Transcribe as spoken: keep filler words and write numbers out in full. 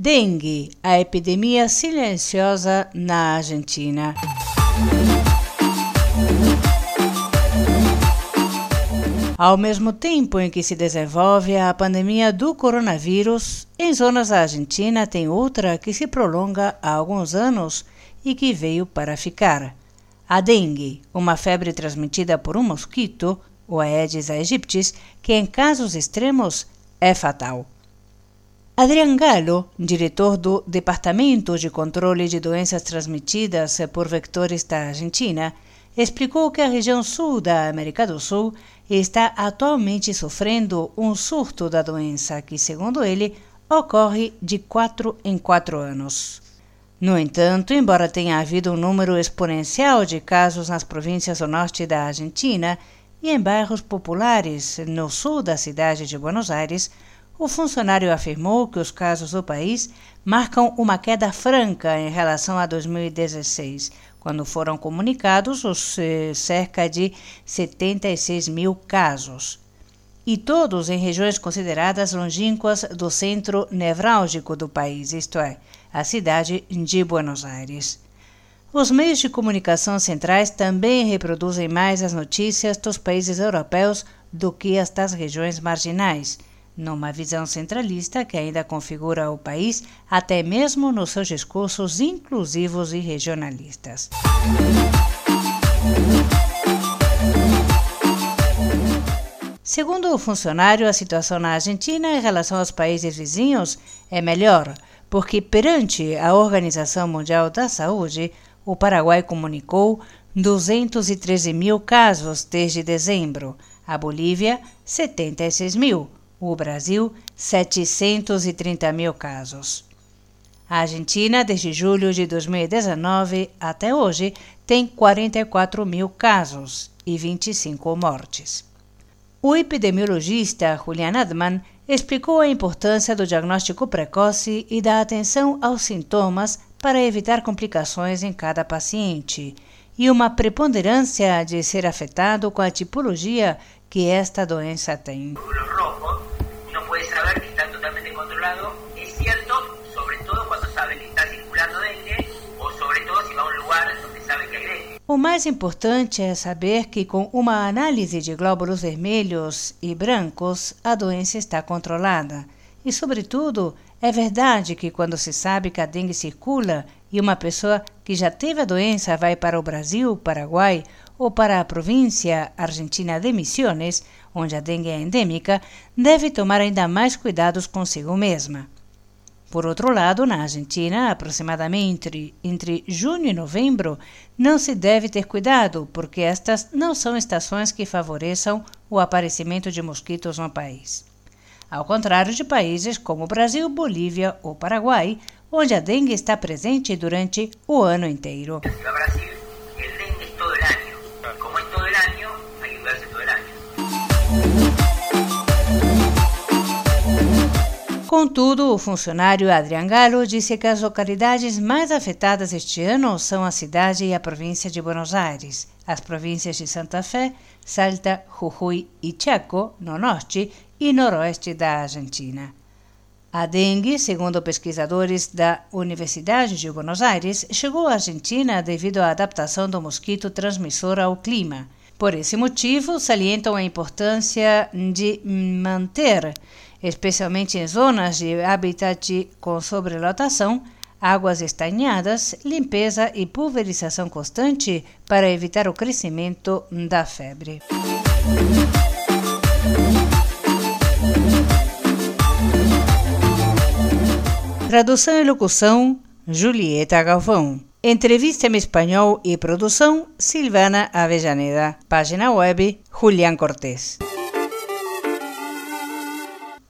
Dengue, a epidemia silenciosa na Argentina. Ao mesmo tempo em que se desenvolve a pandemia do coronavírus, em zonas da Argentina tem outra que se prolonga há alguns anos e que veio para ficar. A dengue, uma febre transmitida por um mosquito, o Aedes aegypti, que em casos extremos é fatal. Adrián Galo, diretor do Departamento de Controle de Doenças Transmitidas por Vectores da Argentina, explicou que a região sul da América do Sul está atualmente sofrendo um surto da doença que, segundo ele, ocorre de quatro em quatro anos. No entanto, embora tenha havido um número exponencial de casos nas províncias do norte da Argentina e em bairros populares no sul da cidade de Buenos Aires, o funcionário afirmou que os casos do país marcam uma queda franca em relação a dois mil e dezesseis, quando foram comunicados os eh, cerca de setenta e seis mil casos, e todos em regiões consideradas longínquas do centro nevrálgico do país, isto é, a cidade de Buenos Aires. Os meios de comunicação centrais também reproduzem mais as notícias dos países europeus do que as das regiões marginais, numa visão centralista que ainda configura o país até mesmo nos seus discursos inclusivos e regionalistas. Segundo o funcionário, a situação na Argentina em relação aos países vizinhos é melhor, porque perante a Organização Mundial da Saúde, o Paraguai comunicou duzentos e treze mil casos desde dezembro, a Bolívia setenta e seis mil, o Brasil setecentos e trinta mil casos. A Argentina, desde julho de dois mil e dezenove até hoje, tem quarenta e quatro mil casos e vinte e cinco mortes. O epidemiologista Julian Adman explicou a importância do diagnóstico precoce e da atenção aos sintomas para evitar complicações em cada paciente, e uma preponderância de ser afetado com a tipologia que esta doença tem. O mais importante é saber que, com uma análise de glóbulos vermelhos e brancos, a doença está controlada. E, sobretudo, é verdade que quando se sabe que a dengue circula e uma pessoa que já teve a doença vai para o Brasil, Paraguai ou para a província argentina de Misiones, onde a dengue é endêmica, deve tomar ainda mais cuidados consigo mesma. Por outro lado, na Argentina, aproximadamente entre junho e novembro, não se deve ter cuidado, porque estas não são estações que favoreçam o aparecimento de mosquitos no país. Ao contrário de países como o Brasil, Bolívia ou Paraguai, onde a dengue está presente durante o ano inteiro. No Brasil, o dengue é todo o ano. Como é todo o ano, hay que cuidarse todo o ano. Contudo, o funcionário Adrián Galo disse que as localidades mais afetadas este ano são a cidade e a província de Buenos Aires, as províncias de Santa Fé, Salta, Jujuy e Chaco, no norte e noroeste da Argentina. A dengue, segundo pesquisadores da Universidade de Buenos Aires, chegou à Argentina devido à adaptação do mosquito transmissor ao clima. Por esse motivo, salientam a importância de manter, especialmente em zonas de habitat com sobrelotação, águas estanhadas, limpeza e pulverização constante para evitar o crescimento da febre. Tradução e locução, Julieta Galvão. Entrevista em espanhol e produção, Silvana Avellaneda. Página web, Julián Cortés.